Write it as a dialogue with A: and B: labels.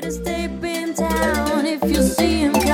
A: is deep in town. If you see him